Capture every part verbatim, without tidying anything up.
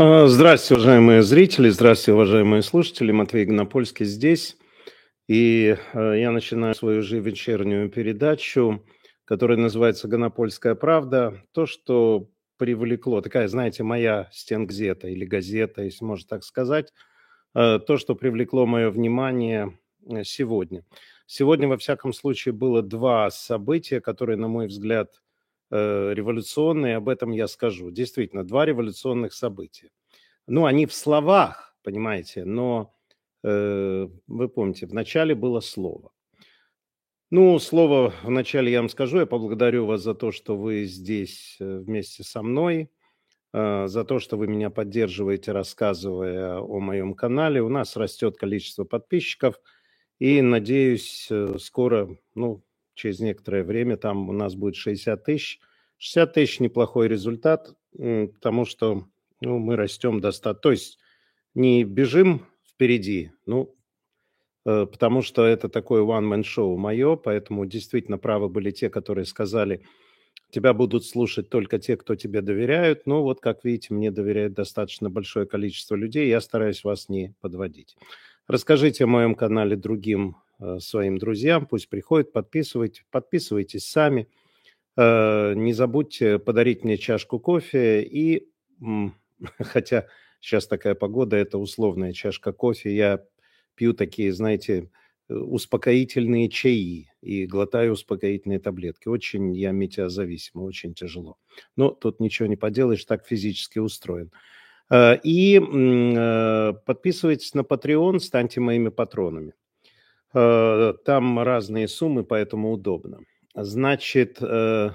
А, Здравствуйте, уважаемые зрители, здравствуйте, уважаемые слушатели. Матвей Гонопольский здесь. И э, я начинаю свою же вечернюю передачу, которая называется «Гонопольская правда». То, что привлекло, такая, знаете, моя стенгазета или газета, если можно так сказать, э, то, что привлекло мое внимание э, сегодня. Сегодня, во всяком случае, было два события, которые, на мой взгляд, э, революционные, об этом я скажу. Действительно, два революционных события. Ну, они в словах, понимаете, но э, вы помните, в начале было слово. Ну, слово вначале я вам скажу. Я поблагодарю вас за то, что вы здесь э, вместе со мной, э, за то, что вы меня поддерживаете, рассказывая о моем канале. У нас растет количество подписчиков, и, надеюсь, э, скоро, ну, через некоторое время, там у нас будет шестьдесят тысяч. шестьдесят тысяч – неплохой результат, м, потому что ну, мы растем достаточно. То есть не бежим впереди, ну, э, потому что это такое one-man-шоу мое, поэтому действительно правы были те, которые сказали, тебя будут слушать только те, кто тебе доверяют. Ну, вот, как видите, мне доверяет достаточно большое количество людей, я стараюсь вас не подводить. Расскажите о моем канале другим э, своим друзьям, пусть приходят, подписывайтесь, подписывайтесь сами. Э, не забудьте подарить мне чашку кофе и, м, хотя сейчас такая погода, это условная чашка кофе, я пью такие, знаете, э, успокоительные чаи и глотаю успокоительные таблетки. Очень я метеозависимый, очень тяжело. Но тут ничего не поделаешь, так физически устроен. Э, И м, э, подписывайтесь на Patreon, станьте моими патронами. Э, Там разные суммы, поэтому удобно. Значит, э,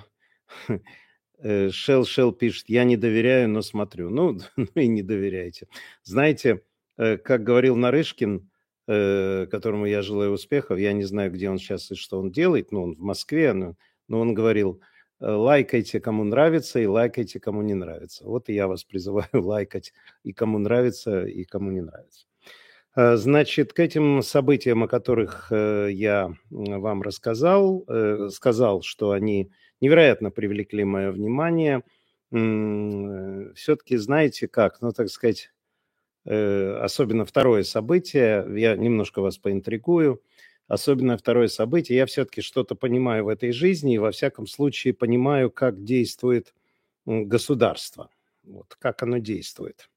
э, Шел Шел пишет, я не доверяю, но смотрю. Ну, ну и не доверяйте. Знаете, э, как говорил Нарышкин, э, которому я желаю успехов, я не знаю, где он сейчас и что он делает, но он в Москве, но, но он говорил, э, лайкайте, кому нравится, и лайкайте, кому не нравится. Вот и я вас призываю лайкать и кому нравится, и кому не нравится. Э, Значит, к этим событиям, о которых э, я м, вам рассказал, э, сказал, что они невероятно привлекли мое внимание. Все-таки знаете как, ну, так сказать, э, особенно второе событие, я немножко вас поинтригую, особенно второе событие, я все-таки что-то понимаю в этой жизни и во всяком случае понимаю, как действует м, государство, вот, как оно действует.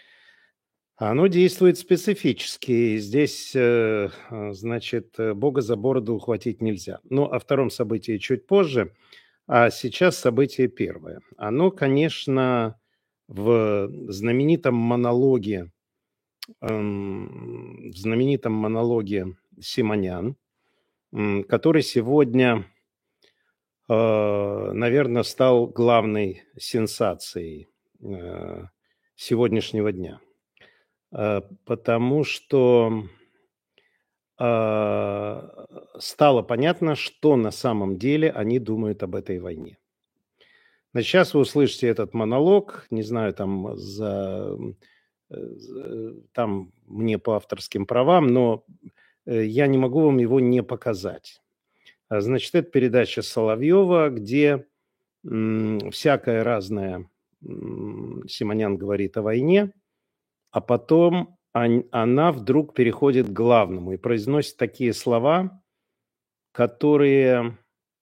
Оно действует специфически. Здесь, э, а, значит, э, Бога за бороду ухватить нельзя. Ну, о втором событии чуть позже, а сейчас событие первое. Оно, конечно, в знаменитом монологе, эм, в знаменитом монологе Симонян, м, который сегодня, наверное, стал главной сенсацией э, сегодняшнего дня. Э, Потому что а, стало понятно, что на самом деле они думают об этой войне. Значит, сейчас вы услышите этот монолог, не знаю, там, за, э, за- там мне по авторским правам, но э, я не могу вам его не показать. А, Значит, это передача Соловьева, где м, всякое разное м, Симонян говорит о войне, а потом ань- она вдруг переходит к главному и произносит такие слова, которые,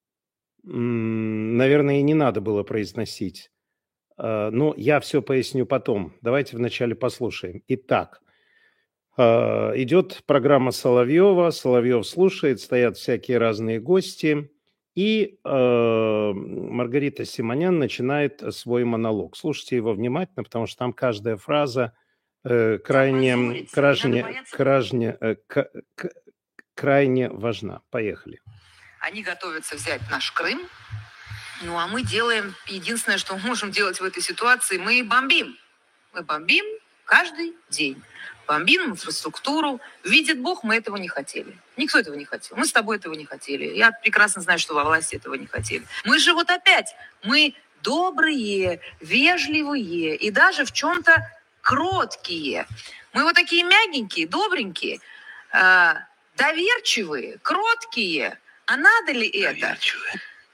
м, наверное, и не надо было произносить. А, Но я все поясню потом. Давайте вначале послушаем. Итак, а, идет программа Соловьева, Соловьев слушает, стоят всякие разные гости, и а, Маргарита Симонян начинает свой монолог. Слушайте его внимательно, потому что там каждая фраза э, крайне, крайне, крайне, э, к- к- крайне важна. Поехали. Они готовятся взять наш Крым. Ну, а мы делаем единственное, что мы можем делать в этой ситуации, мы бомбим. Мы бомбим каждый день. Бомбим инфраструктуру. Видит Бог, мы этого не хотели. Никто этого не хотел. Мы с тобой этого не хотели. Я прекрасно знаю, что во власти этого не хотели. Мы же вот опять, мы добрые, вежливые и даже в чем-то кроткие. Мы вот такие мягенькие, добренькие, э, доверчивые, кроткие. А надо ли это?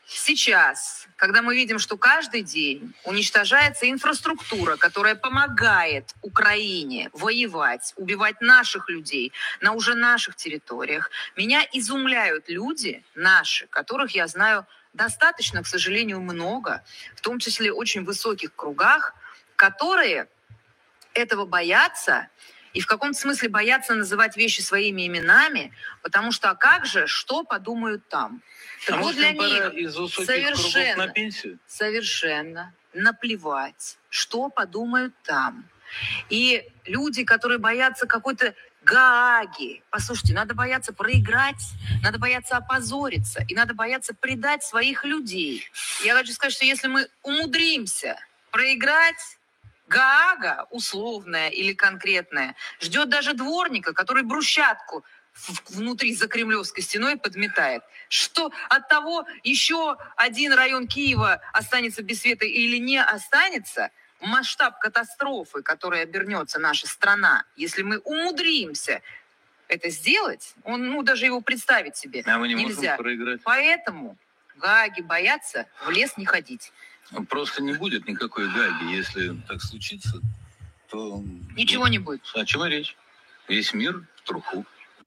Сейчас, когда мы видим, что каждый день уничтожается инфраструктура, которая помогает Украине воевать, убивать наших людей на уже наших территориях, меня изумляют люди наши, которых я знаю достаточно, к сожалению, много, в том числе очень высоких кругах, которые этого боятся и в каком-то смысле боятся называть вещи своими именами, потому что а как же, что подумают там? Так а вот может, для им пора них из высоких совершенно, кругов на пенсию? совершенно наплевать, что подумают там. И люди, которые боятся какой-то Гааги, послушайте, надо бояться проиграть, надо бояться опозориться, и надо бояться предать своих людей. Я хочу сказать, что если мы умудримся проиграть, Гаага, условная или конкретная, ждет даже дворника, который брусчатку внутри за Кремлевской стеной подметает. Что от того, еще один район Киева останется без света или не останется, масштаб катастрофы, которой обернется наша страна, если мы умудримся это сделать, он, ну, даже его представить себе а мы не нельзя. Можем проиграть. Поэтому Гааги боятся в лес не ходить. Просто не будет никакой Гааги. Если так случится, то... Ничего не будет. О чем и речь? Весь мир в труху.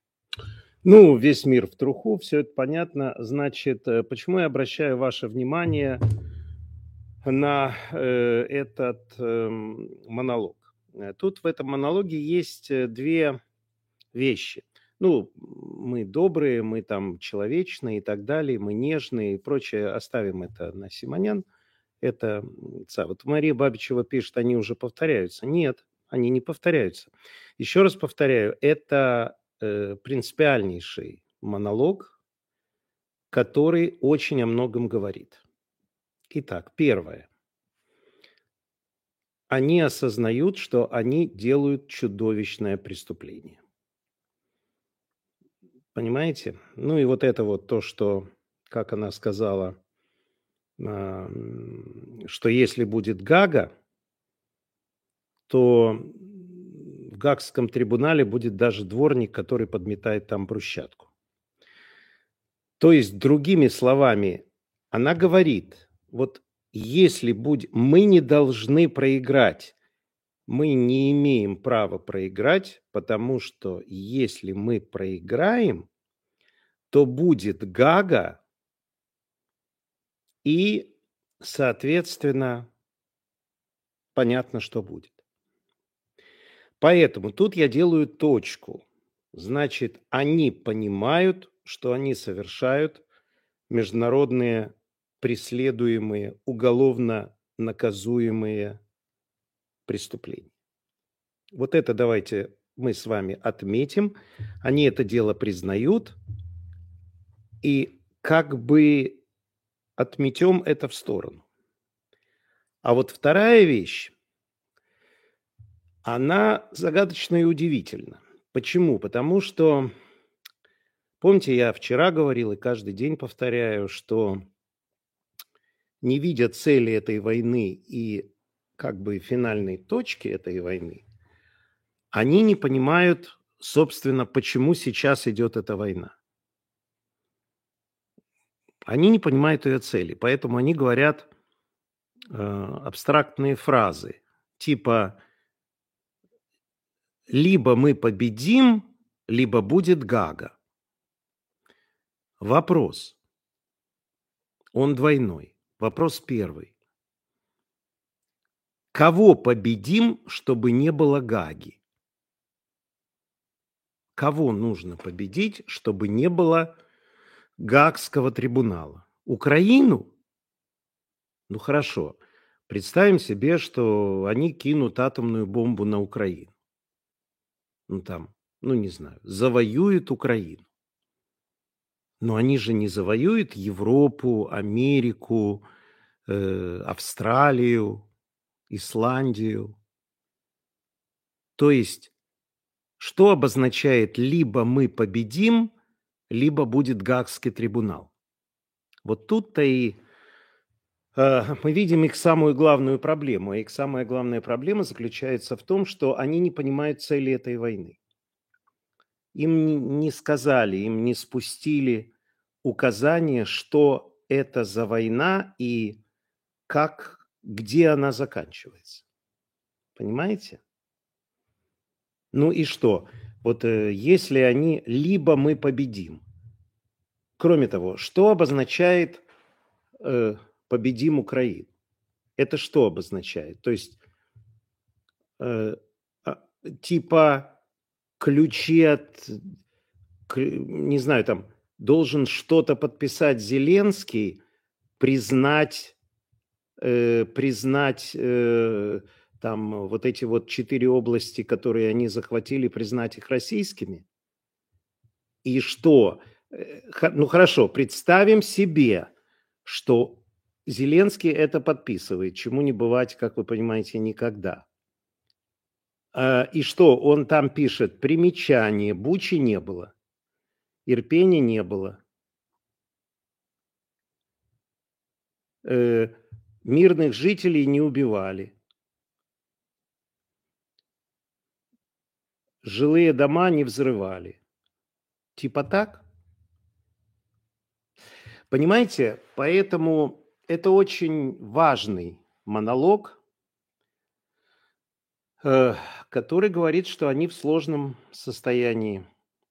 Ну, весь мир в труху, все это понятно. Значит, почему я обращаю ваше внимание на э, этот э, монолог? Тут в этом монологе есть две вещи. Ну, мы добрые, мы там человечные и так далее, мы нежные и прочее. Оставим это на Симонян. Это, вот Мария Бабичева пишет, они уже повторяются. Нет, они не повторяются. Еще раз повторяю, это э, принципиальнейший монолог, который очень о многом говорит. Итак, первое. Они осознают, что они делают чудовищное преступление. Понимаете? Ну и вот это вот то, что, как она сказала, что если будет Гага, то в Гаагском трибунале будет даже дворник, который подметает там брусчатку. То есть, другими словами, она говорит, вот если будь... мы не должны проиграть, мы не имеем права проиграть, потому что если мы проиграем, то будет Гага, и, соответственно, понятно, что будет. Поэтому тут я делаю точку. Значит, они понимают, что они совершают международные преследуемые, уголовно наказуемые преступления. Вот это давайте мы с вами отметим. Они это дело признают. И как бы отметем это в сторону. А вот вторая вещь, она загадочна и удивительна. Почему? Потому что, помните, я вчера говорил и каждый день повторяю, что не видя цели этой войны и как бы финальной точки этой войны, они не понимают, собственно, почему сейчас идет эта война. Они не понимают ее цели, поэтому они говорят э, абстрактные фразы, типа «либо мы победим, либо будет Гага». Вопрос, он двойной. Вопрос первый. Кого победим, чтобы не было Гааги? Кого нужно победить, чтобы не было Гаагского трибунала? Украину? Ну хорошо, представим себе, что они кинут атомную бомбу на Украину. Ну там, ну не знаю, завоюют Украину. Но они же не завоюют Европу, Америку, э, Австралию, Исландию. То есть, что обозначает либо мы победим, либо будет Гаагский трибунал? Вот тут-то и э, мы видим их самую главную проблему. Их самая главная проблема заключается в том, что они не понимают цели этой войны. Им не сказали, им не спустили указание, что это за война и как, где она заканчивается. Понимаете? Ну и что? Вот э, если они, либо мы победим. Кроме того, что обозначает э, победим Украину? Это что обозначает? То есть э, а, типа ключи от, к- не знаю, там должен что-то подписать Зеленский, признать, э, признать э, там вот эти вот четыре области, которые они захватили, признать их российскими. И что? Э, ха- Ну хорошо, представим себе, что Зеленский это подписывает, чему не бывать, как вы понимаете, никогда. А, И что? Он там пишет: примечание, Бучи не было, Ирпени не было, э, мирных жителей не убивали, жилые дома не взрывали. Типа так? Понимаете? Поэтому это очень важный монолог, э, который говорит, что они в сложном состоянии.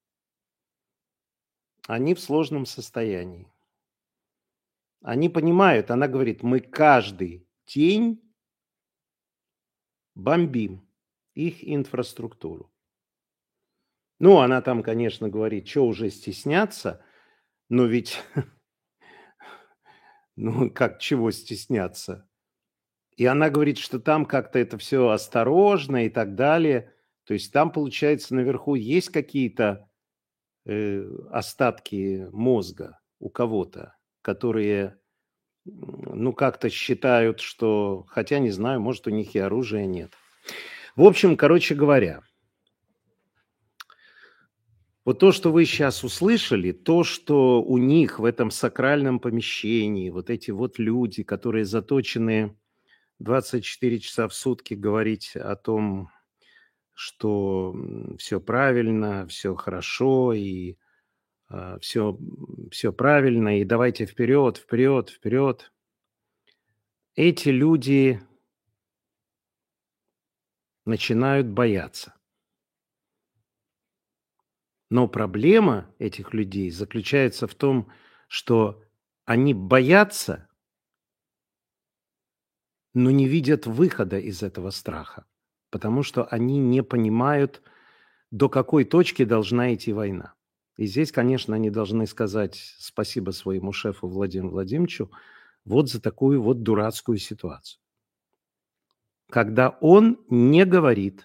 Они в сложном состоянии. Они понимают, она говорит, мы каждый день бомбим их инфраструктуру. Ну, она там, конечно, говорит, что уже стесняться, но ведь, ну, как, чего стесняться? И она говорит, что там как-то это все осторожно и так далее. То есть там, получается, наверху есть какие-то э, остатки мозга у кого-то, которые, м, ну, как-то считают, что, хотя не знаю, может, у них и оружия нет. В общем, короче говоря, вот то, что вы сейчас услышали, то, что у них в этом сакральном помещении, вот эти вот люди, которые заточены двадцать четыре часа в сутки говорить о том, что все правильно, все хорошо и все, все правильно, и давайте вперед, вперед, вперед. Эти люди начинают бояться. Но проблема этих людей заключается в том, что они боятся, но не видят выхода из этого страха, потому что они не понимают, до какой точки должна идти война. И здесь, конечно, они должны сказать спасибо своему шефу Владимиру Владимировичу вот за такую вот дурацкую ситуацию. Когда он не говорит,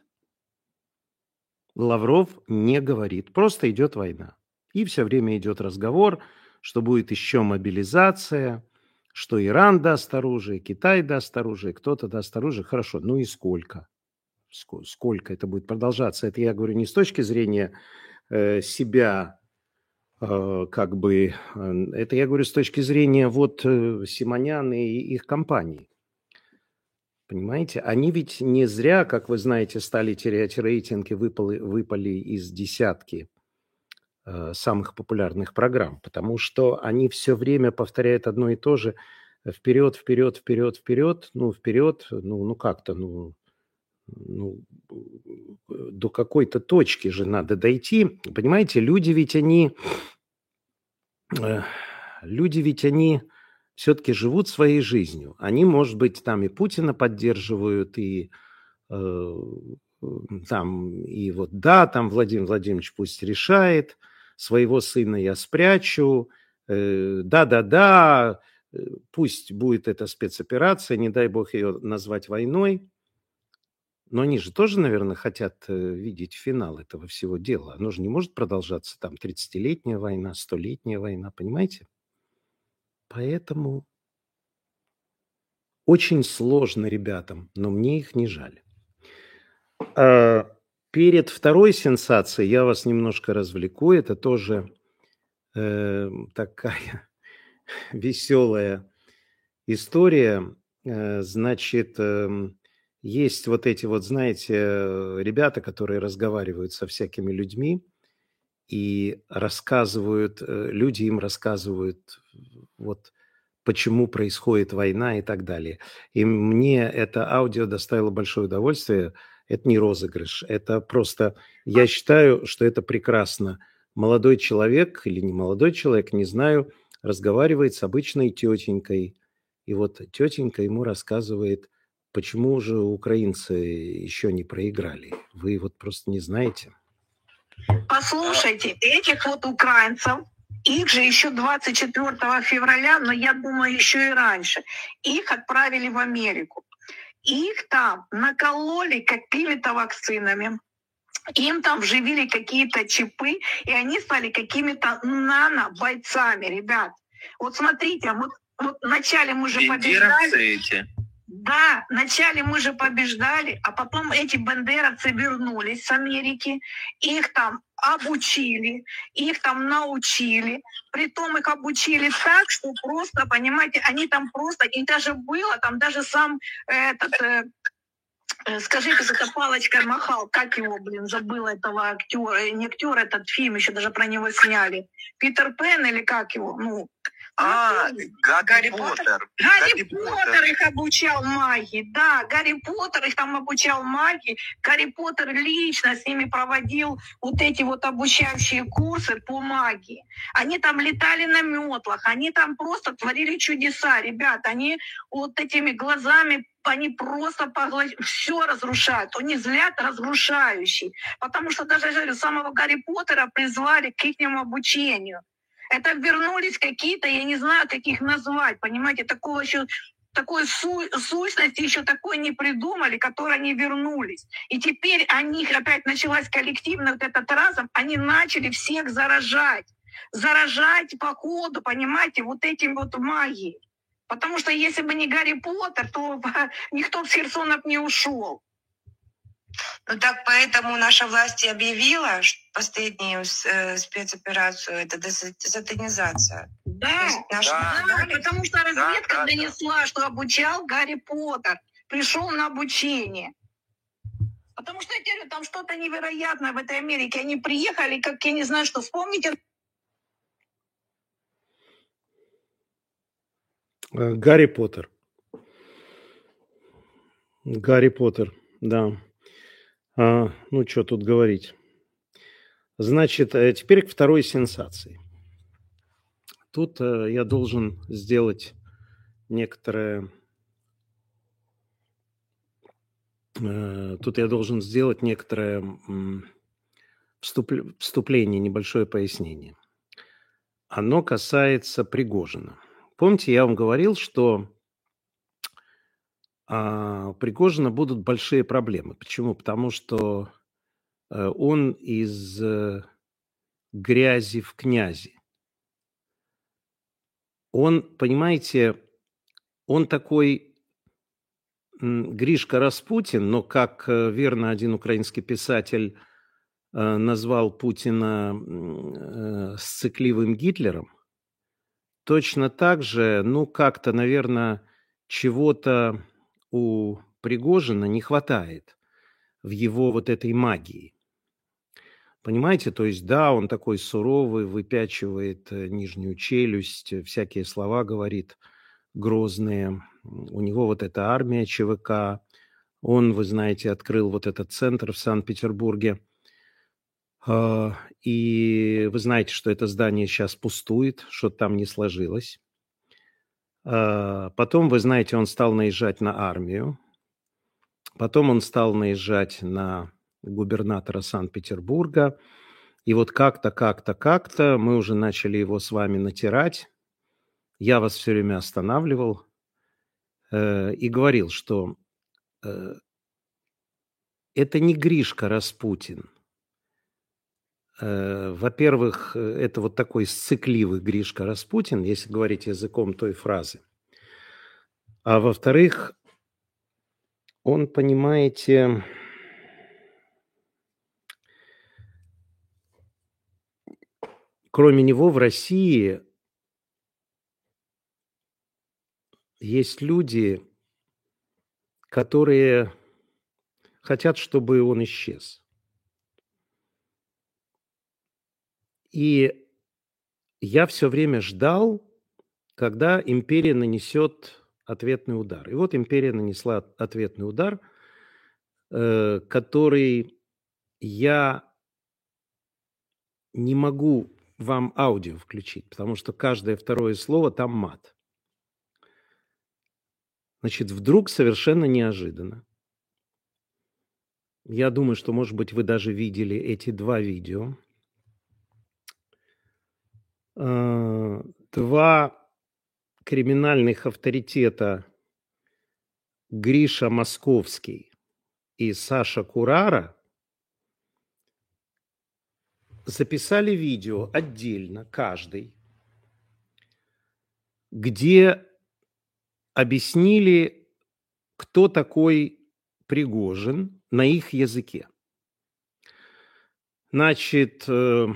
Лавров не говорит, просто идет война. И все время идет разговор, что будет еще мобилизация, что Иран даст оружие, Китай даст оружие, кто-то даст оружие. Хорошо, ну и сколько? Ско- Сколько это будет продолжаться? Это я говорю не с точки зрения э, себя, э, как бы, э, это я говорю с точки зрения вот э, Симонян и их компании. Понимаете, они ведь не зря, как вы знаете, стали терять рейтинги, выпали, выпали из десятки э, самых популярных программ, потому что они все время повторяют одно и то же: вперед, вперед, вперед, вперед, ну вперед, ну, ну как-то, ну, ну, э, до какой-то точки же надо дойти. Понимаете, люди ведь они, э, люди ведь они все-таки живут своей жизнью. Они, может быть, там и Путина поддерживают, и э, там, и вот да, там Владимир Владимирович пусть решает, своего сына я спрячу, э, да-да-да, э, пусть будет эта спецоперация, не дай бог ее назвать войной, но они же тоже, наверное, хотят э, видеть финал этого всего дела. Оно же не может продолжаться там тридцатилетняя война, столетняя война, понимаете? Поэтому очень сложно ребятам, но мне их не жаль. А, Перед второй сенсацией я вас немножко развлеку. Это тоже э, такая веселая история. Э, Значит, эм, есть вот эти вот, знаете, э, ребята, которые разговаривают со всякими людьми и рассказывают, э, люди им рассказывают вот почему происходит война и так далее. И мне это аудио доставило большое удовольствие. Это не розыгрыш, это просто... Я считаю, что это прекрасно. Молодой человек или не молодой человек, не знаю, разговаривает с обычной тетенькой. И вот тетенька ему рассказывает, почему же украинцы еще не проиграли. Вы вот просто не знаете. Послушайте, этих вот украинцев, их же еще двадцать четвёртого февраля, но я думаю, еще и раньше, их отправили в Америку. Их там накололи какими-то вакцинами, им там вживили какие-то чипы, и они стали какими-то нано-бойцами, ребят. Вот смотрите, вот, вот вначале мы же побеждали. Эти. Да, вначале мы же побеждали, а потом эти бандеровцы вернулись с Америки, их там обучили, их там научили. Притом их обучили так, что просто, понимаете, они там просто, и даже было, там даже сам этот, э, э, скажите, с этой палочкой махал, как его, блин, забыла этого актера, не актер, этот фильм, еще даже про него сняли. Питер Пен или как его, ну... А, Гарри Поттер. Гарри Поттер их обучал магии, да, Гарри Поттер их там обучал магии. Гарри Поттер лично с ними проводил вот эти вот обучающие курсы по магии. Они там летали на метлах, они там просто творили чудеса, ребят. Они вот этими глазами, они просто поглощ... все разрушают. Они взгляд разрушающий. Потому что даже я говорю, самого Гарри Поттера призвали к их обучению. Это вернулись какие-то, я не знаю, как их назвать, понимаете, такого еще, такой су- сущности еще такой не придумали, которые они вернулись. И теперь о них опять началась коллективно вот этот разом, они начали всех заражать. Заражать по ходу, понимаете, вот этим вот магией. Потому что если бы не Гарри Поттер, то никто с Херсонов не ушел. Ну так поэтому наша власть и объявила последнюю э, спецоперацию, это десатанизация. Да, наша... да, да, потому что разведка да, да, донесла, да. что обучал Гарри Поттер, пришел на обучение. Потому что, я говорю, там что-то невероятное в этой Америке. Они приехали, как я не знаю, что, вспомните... Гарри Поттер. Гарри Поттер, да. А, ну, что тут говорить. Значит, теперь к второй сенсации. Тут э, я должен сделать некоторое... Э, тут я должен сделать некоторое м, вступ, вступление, небольшое пояснение. Оно касается Пригожина. Помните, я вам говорил, что а, у Пригожина будут большие проблемы. Почему? Потому что э, он из э, грязи в князи. Он, понимаете, он такой м, Гришка Распутин, но, как э, верно один украинский писатель э, назвал Путина э, сцикливым Гитлером, точно так же, ну, как-то, наверное, чего-то у Пригожина не хватает в его вот этой магии. Понимаете, то есть, да, он такой суровый, выпячивает нижнюю челюсть, всякие слова говорит грозные. У него вот эта армия ЧВК. Он, вы знаете, открыл вот этот центр в Санкт-Петербурге. И вы знаете, что это здание сейчас пустует, что-то там не сложилось. Потом, вы знаете, он стал наезжать на армию. Потом он стал наезжать на губернатора Санкт-Петербурга. И вот как-то, как-то, как-то мы уже начали его с вами натирать. Я вас все время останавливал э, и говорил, что э, это не Гришка Распутин. Э, во-первых, это вот такой сцикливый Гришка Распутин, если говорить языком той фразы. А во-вторых, он, понимаете, кроме него в России есть люди, которые хотят, чтобы он исчез. И я все время ждал, когда империя нанесет ответный удар. И вот империя нанесла ответный удар, э, который я не могу вам аудио включить, потому что каждое второе слово там мат. Значит, вдруг совершенно неожиданно, я думаю, что, может быть, вы даже видели эти два видео, э, два криминальных авторитета Гриша Московский и Саша Курара записали видео отдельно, каждый, где объяснили, кто такой Пригожин на их языке. Значит, э,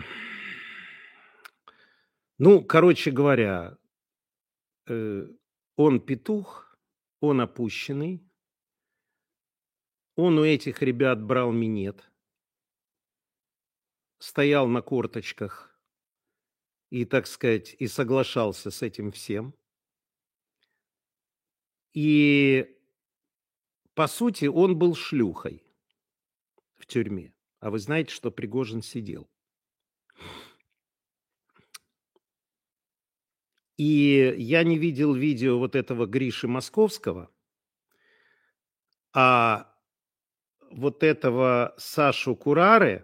ну, короче говоря, э, он петух, он опущенный, он у этих ребят брал минет, стоял на корточках и, так сказать, и соглашался с этим всем. И, по сути, он был шлюхой в тюрьме. А вы знаете, что Пригожин сидел. И я не видел видео вот этого Гриши Московского, а вот этого Сашу Курары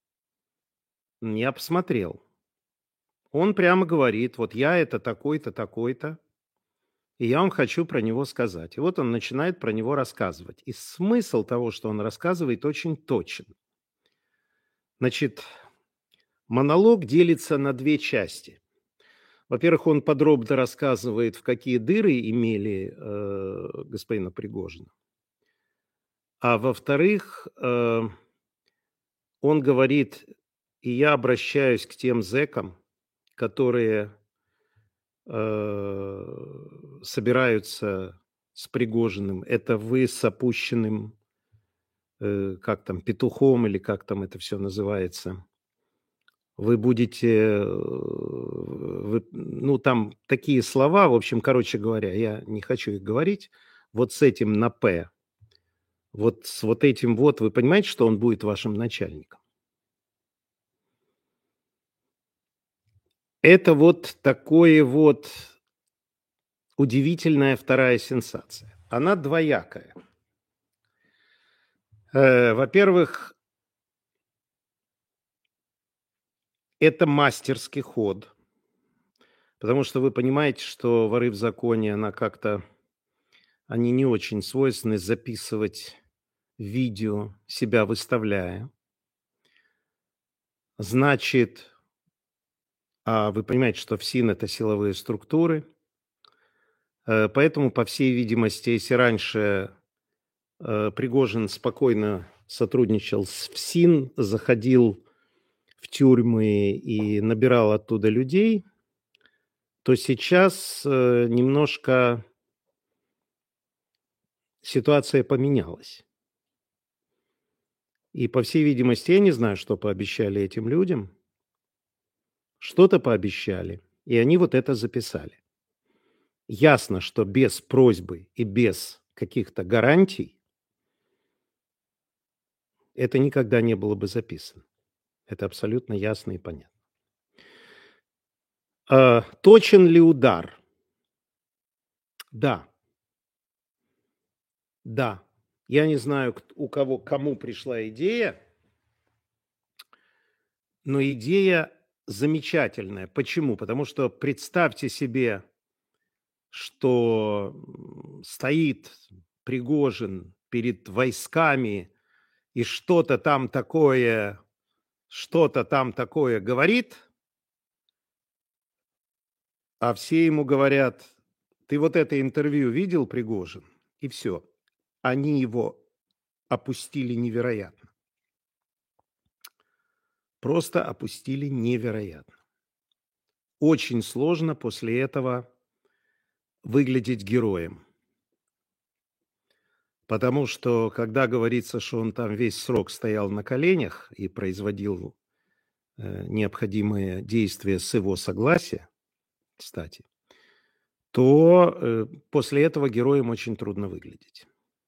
я посмотрел. Он прямо говорит, вот я это такой-то, такой-то, и я вам хочу про него сказать. И вот он начинает про него рассказывать. И смысл того, что он рассказывает, очень точен. Значит, монолог делится на две части. Во-первых, он подробно рассказывает, в какие дыры имели э, господина Пригожина. А во-вторых, э, он говорит, и я обращаюсь к тем зэкам, которые э, собираются с Пригожиным. Это вы с опущенным, э, как там, петухом или как там это все называется. Вы будете, вы, ну, там такие слова, в общем, короче говоря, я не хочу их говорить, вот с этим на «П», вот с вот этим вот, вы понимаете, что он будет вашим начальником? Это вот такое вот удивительная вторая сенсация. Она двоякая. Э, во-первых, это мастерский ход, потому что вы понимаете, что воры в законе, она как-то, они не очень свойственны записывать видео, себя выставляя. Значит, а вы понимаете, что ФСИН – это силовые структуры, поэтому, по всей видимости, если раньше Пригожин спокойно сотрудничал с ФСИН, заходил в тюрьмы и набирал оттуда людей, то сейчас немножко ситуация поменялась. И, по всей видимости, я не знаю, что пообещали этим людям. Что-то пообещали, и они вот это записали. Ясно, что без просьбы и без каких-то гарантий это никогда не было бы записано. Это абсолютно ясно и понятно. А, точен ли удар? Да. Да. Я не знаю, у кого, кому пришла идея, но идея замечательная. Почему? Потому что представьте себе, что стоит Пригожин перед войсками и что-то там такое, что-то там такое говорит, а все ему говорят, ты вот это интервью видел, Пригожин? И все. Они его опустили невероятно. Просто опустили невероятно. Очень сложно после этого выглядеть героем. Потому что, когда говорится, что он там весь срок стоял на коленях и производил э, необходимые действия с его согласия, кстати, то э, после этого героям очень трудно выглядеть.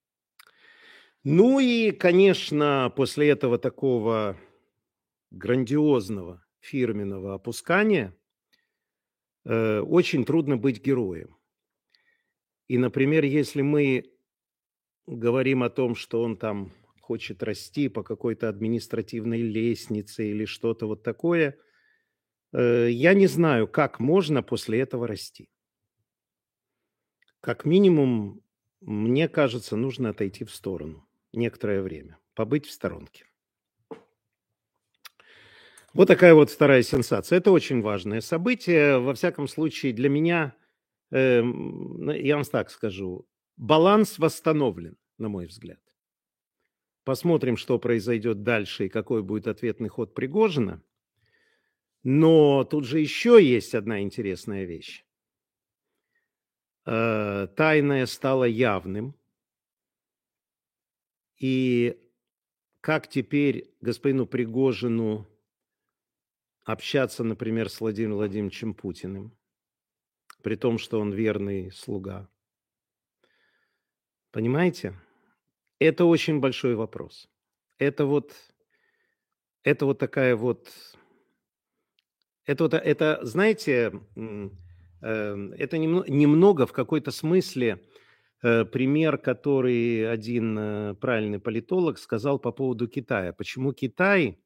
Ну и, конечно, после этого такого грандиозного фирменного опускания э, очень трудно быть героем. И, например, если мы говорим о том, что он там хочет расти по какой-то административной лестнице или что-то вот такое, э, я не знаю, как можно после этого расти. Как минимум, мне кажется, нужно отойти в сторону некоторое время, побыть в сторонке. Вот такая вот вторая сенсация. Это очень важное событие. Во всяком случае, для меня, э, я вам так скажу, баланс восстановлен, на мой взгляд. Посмотрим, что произойдет дальше и какой будет ответный ход Пригожина. Но тут же еще есть одна интересная вещь. Э, тайное стало явным. И как теперь господину Пригожину общаться, например, с Владимиром Владимировичем Путиным, при том, что он верный слуга? Понимаете? Это очень большой вопрос. Это вот, это вот такая вот, это вот, это, знаете, это немного в какой-то смысле пример, который один правильный политолог сказал по поводу Китая. Почему Китай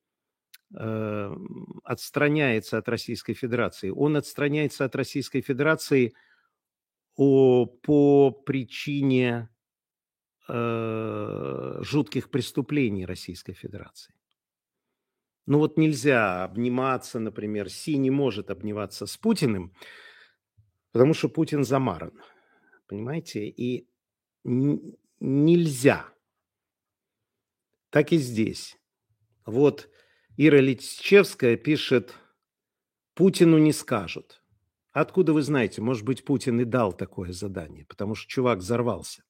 отстраняется от Российской Федерации? Он отстраняется от Российской Федерации о, по причине э, жутких преступлений Российской Федерации. Ну вот нельзя обниматься, например, Си не может обниматься с Путиным, потому что Путин замаран, понимаете? И н- нельзя. Так и здесь. Вот Ира Литчевская пишет: Путину не скажут. Откуда вы знаете? Может быть, Путин и дал такое задание, потому что чувак взорвался.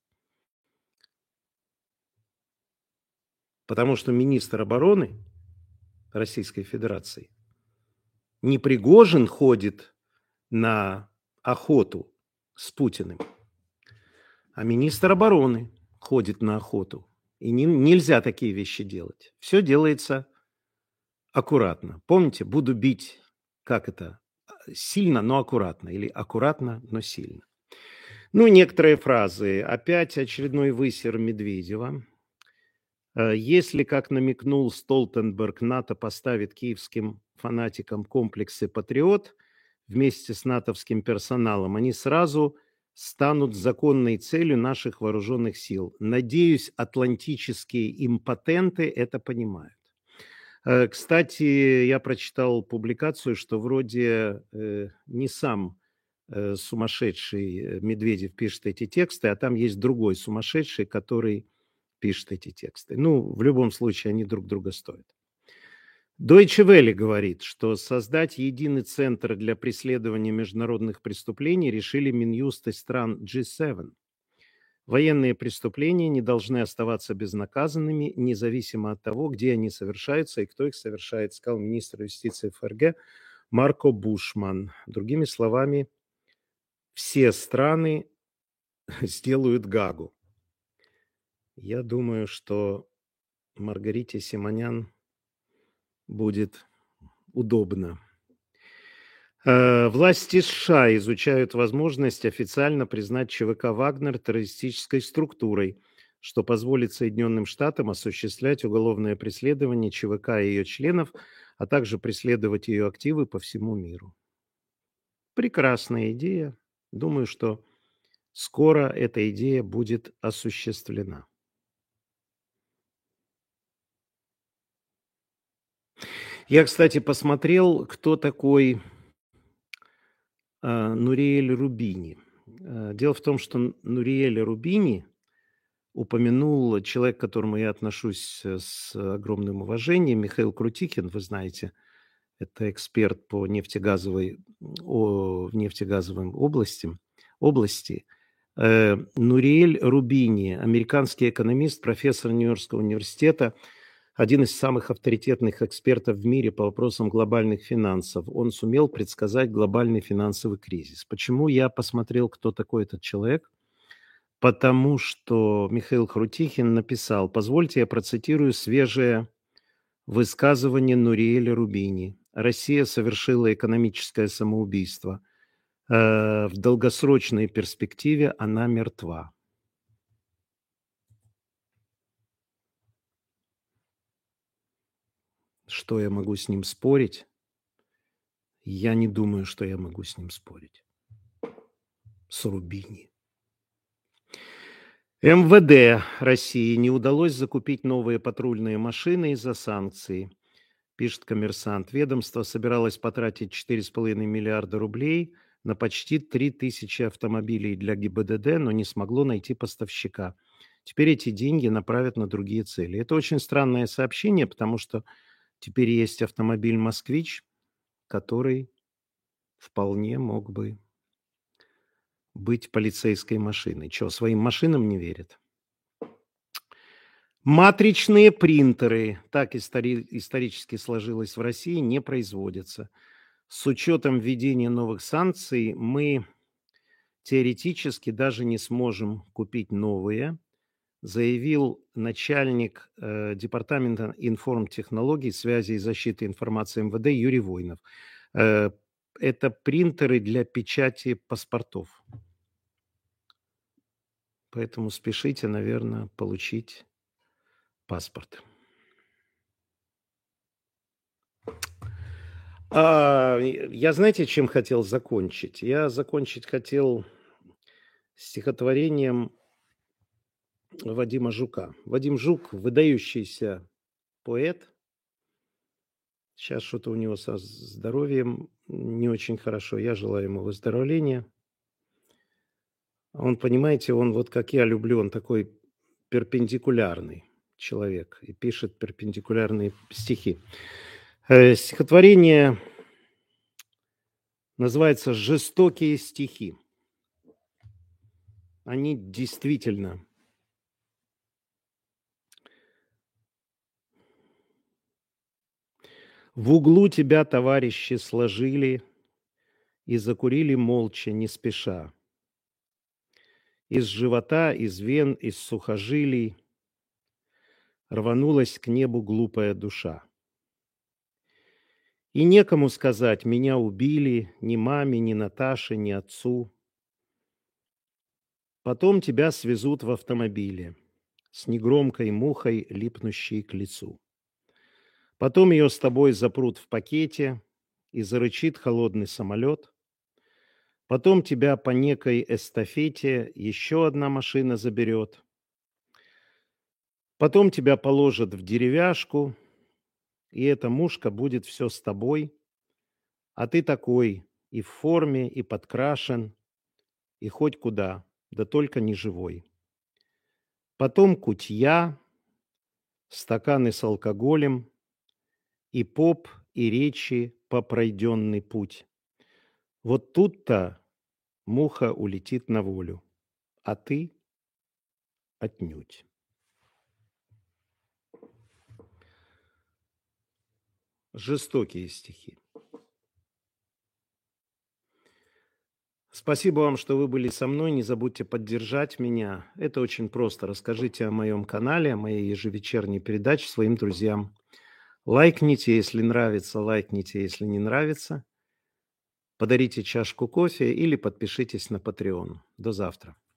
Потому что министр обороны Российской Федерации не Пригожин ходит на охоту с Путиным, а министр обороны ходит на охоту. И не, нельзя такие вещи делать. Все делается аккуратно. Помните, буду бить, как это, сильно, но аккуратно. Или аккуратно, но сильно. Ну, некоторые фразы. Опять очередной высер Медведева. Если, как намекнул Столтенберг, НАТО поставит киевским фанатикам комплексы «Патриот» вместе с натовским персоналом, они сразу станут законной целью наших вооруженных сил. Надеюсь, атлантические импотенты это понимают. Кстати, я прочитал публикацию, что вроде э, не сам э, сумасшедший Медведев пишет эти тексты, а там есть другой сумасшедший, который пишет эти тексты. Ну, в любом случае, они друг друга стоят. Deutsche Welle говорит, что создать единый центр для преследования международных преступлений решили Минюсты стран джи семь. Военные преступления не должны оставаться безнаказанными, независимо от того, где они совершаются и кто их совершает, сказал министр юстиции ФРГ Марко Бушман. Другими словами, все страны сделают Гаагу. Я думаю, что Маргарите Симонян будет удобно. Власти США изучают возможность официально признать ЧВК «Вагнер» террористической структурой, что позволит Соединенным Штатам осуществлять уголовное преследование ЧВК и ее членов, а также преследовать ее активы по всему миру. Прекрасная идея. Думаю, что скоро эта идея будет осуществлена. Я, кстати, посмотрел, кто такой э, Нуриэль Рубини. Э, дело в том, что Нуриэль Рубини упомянул человек, к которому я отношусь с огромным уважением, Михаил Крутикин, вы знаете, это эксперт по нефтегазовой, о, нефтегазовым областям, области. Э, Нуриэль Рубини, американский экономист, профессор Нью-Йоркского университета, один из самых авторитетных экспертов в мире по вопросам глобальных финансов. Он сумел предсказать глобальный финансовый кризис. Почему я посмотрел, кто такой этот человек? Потому что Михаил Хрутихин написал, позвольте я процитирую свежее высказывание Нуриэля Рубини. Россия совершила экономическое самоубийство. Э, в долгосрочной перспективе она мертва. Что я могу с ним спорить? Я не думаю, что я могу с ним спорить. С Рубини. эм вэ дэ России не удалось закупить новые патрульные машины из-за санкций, пишет «Коммерсант». Ведомство собиралось потратить четыре с половиной миллиарда рублей на почти три тысячи автомобилей для гэ бэ дэ дэ, но не смогло найти поставщика. Теперь эти деньги направят на другие цели. Это очень странное сообщение, потому что теперь есть автомобиль «Москвич», который вполне мог бы быть полицейской машиной. Что, своим машинам не верят? Матричные принтеры, так истори- исторически сложилось в России, не производятся. С учетом введения новых санкций мы теоретически даже не сможем купить новые, заявил начальник э, Департамента информтехнологий, связи и защиты информации эм вэ дэ Юрий Войнов. Э, это принтеры для печати паспортов. Поэтому спешите, наверное, получить паспорт. А, я, знаете, чем хотел закончить? Я закончить хотел стихотворением Вадима Жука. Вадим Жук – выдающийся поэт. Сейчас что-то у него со здоровьем не очень хорошо. Я желаю ему выздоровления. Он, понимаете, он вот как я люблю, он такой перпендикулярный человек и пишет перпендикулярные стихи. Э, стихотворение называется «Жестокие стихи». Они действительно в углу тебя, товарищи, сложили и закурили молча, не спеша. Из живота, из вен, из сухожилий рванулась к небу глупая душа. И некому сказать, меня убили, ни маме, ни Наташе, ни отцу. Потом тебя свезут в автомобиле с негромкой мухой, липнущей к лицу. Потом ее с тобой запрут в пакете, и зарычит холодный самолет. Потом тебя по некой эстафете еще одна машина заберет. Потом тебя положат в деревяшку, и эта мушка будет все с тобой, а ты такой и в форме, и подкрашен, и хоть куда, да только не живой. Потом кутья, стаканы с алкоголем, и поп, и речи по пройденный путь. Вот тут-то муха улетит на волю, а ты отнюдь. Жестокие стихи. Спасибо вам, что вы были со мной. Не забудьте поддержать меня. Это очень просто. Расскажите о моем канале, о моей ежевечерней передаче своим друзьям. Лайкните, если нравится, лайкните, если не нравится. Подарите чашку кофе или подпишитесь на Patreon. До завтра.